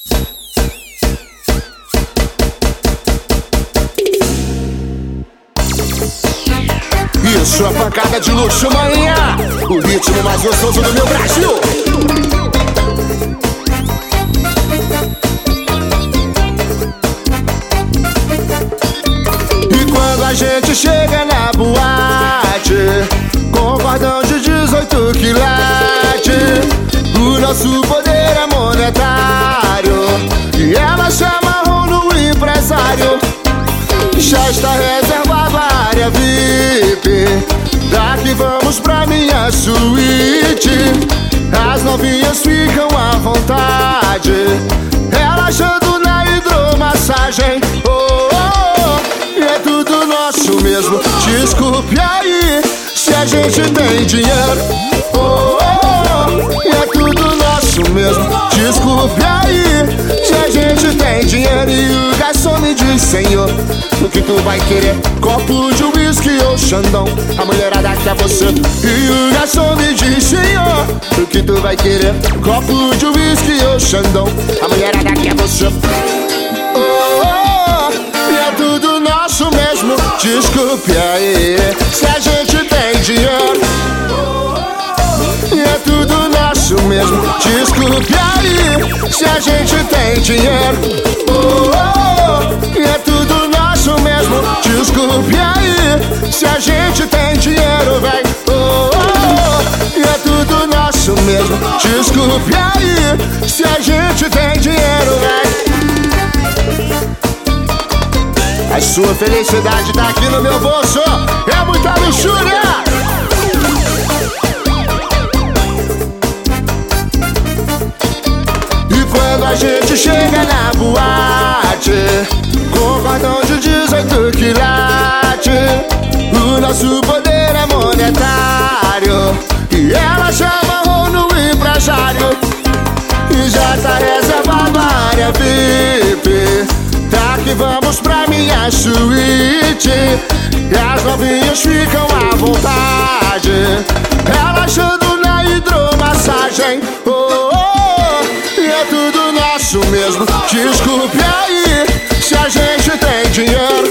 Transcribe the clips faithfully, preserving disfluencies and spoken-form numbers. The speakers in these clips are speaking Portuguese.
Isso é pancada de luxo, manhã. O ritmo mais gostoso do meu Brasil. E quando a gente chega na boate, com cordão de dezoito quilates, o nosso poder é monetário e ela chama no empresário. Já está reservada a área V I P, daqui vamos pra minha suíte. As novinhas ficam à vontade, relaxando na hidromassagem. Oh, oh, oh, é tudo nosso mesmo. Desculpe aí se a gente tem dinheiro. Oh, oh, oh, é tudo nosso mesmo. Desculpe aí se a gente tem dinheiro. E o garçom me diz: senhor, o que tu vai querer? Copo de uísque ou Xandão? A mulherada quer você. E o garçom me diz: senhor, o que tu vai querer? Copo de uísque ou Xandão? A mulherada quer você. Oh, oh, oh, é tudo nosso mesmo. Desculpe aí se a gente tem dinheiro. É tudo nosso mesmo. Desculpe aí se a gente tem dinheiro. Oh, oh, oh, é tudo nosso mesmo. Desculpe aí se a gente tem dinheiro, véi. Oh, oh, oh, é tudo nosso mesmo. Desculpe aí se a gente tem dinheiro, véi. A sua felicidade tá aqui no meu bolso. É muita luxúria. Quando a gente chega na boate, com cordão de dezoito quilates, o nosso poder é monetário e ela chama no empresário. E já tá reservada a área V I P, daqui vamos pra minha suíte. E as novinhas ficam à vontade, relaxando na hidromassagem. Oh, oh, oh, é tudo nosso mesmo. Desculpe aí se a gente tem dinheiro.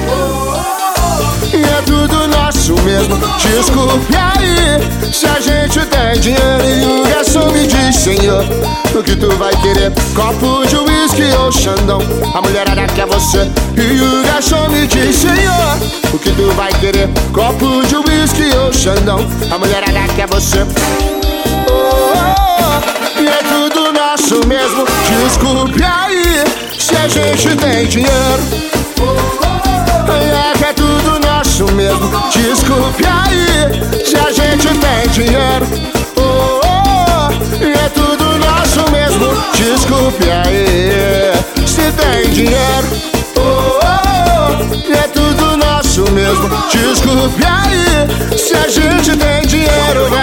É tudo nosso mesmo. Desculpe aí se a gente tem dinheiro. E o garçom me diz: senhor, o que tu vai querer? Copo de uísque ou Xandão? A mulherada quer você. E o garçom me diz: senhor, o que tu vai querer? Copo de uísque ou Xandão? A mulherada quer você. Oh, oh, oh, e é tudo nosso mesmo. Desculpe aí se a gente tem dinheiro. É que é tudo nosso mesmo. Desculpe aí se a gente tem dinheiro. Oh, oh, oh, é tudo nosso mesmo. Desculpe aí se tem dinheiro. Oh, oh, oh, é tudo nosso mesmo. Desculpe aí se a gente tem dinheiro, véi.